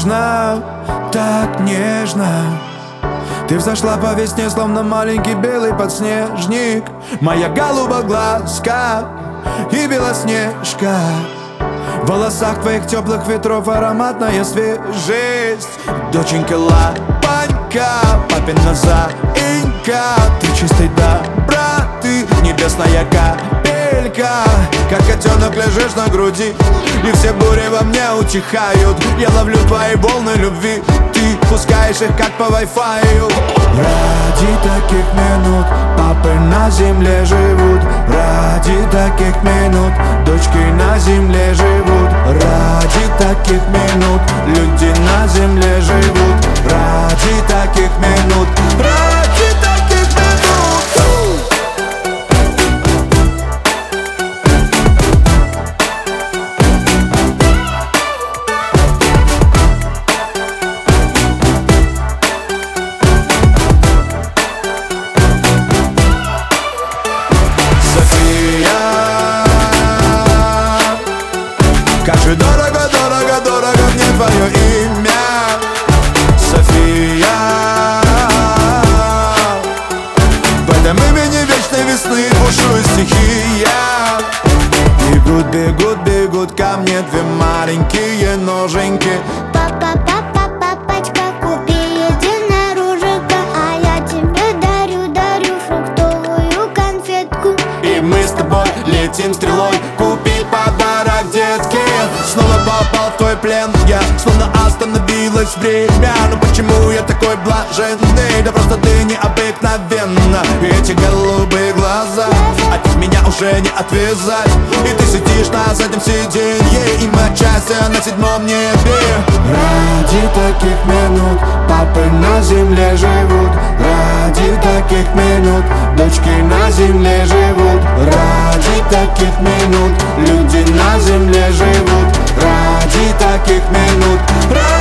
нежно, так нежно. Ты взошла по весне, словно маленький белый подснежник. Моя голубоглазка и белоснежка. В волосах твоих теплых ветров ароматная свежесть. Доченька лапонька, папина заинька. Ты чистой доброты, небесная капелька. Как котенок лежишь на груди, и все бури во мне утихают. Я ловлю твои волны любви, ты пускаешь их как по Wi-Fi. Ради таких минут папы на земле живут. Ради таких минут дочки на земле живут. Ради таких минут люди на земле живут. Ради таких минут, ради таких минут. Как же дорого, дорого, дорого мне твое имя, София. В этом имени вечной весны бушует стихия. Бегут, бегут, бегут ко мне две маленькие ноженьки. Папа, папа, папочка, купи единорожека, а я тебе дарю, дарю фруктовую конфетку. И мы с тобой летим стрелой, купи подарок, детки. Снова попал в твой плен, я словно остановилось время. Но почему я такой блаженный? Да просто ты необыкновенна. Эти голубые глаза, от них меня уже не отвязать. И ты сидишь на заднем сиденье, и мы от счастья на седьмом небе. Ради таких минут папы на земле живут. Ради таких минут дочки на земле живут. Ради таких минут люди на земле живут. Ради таких минут.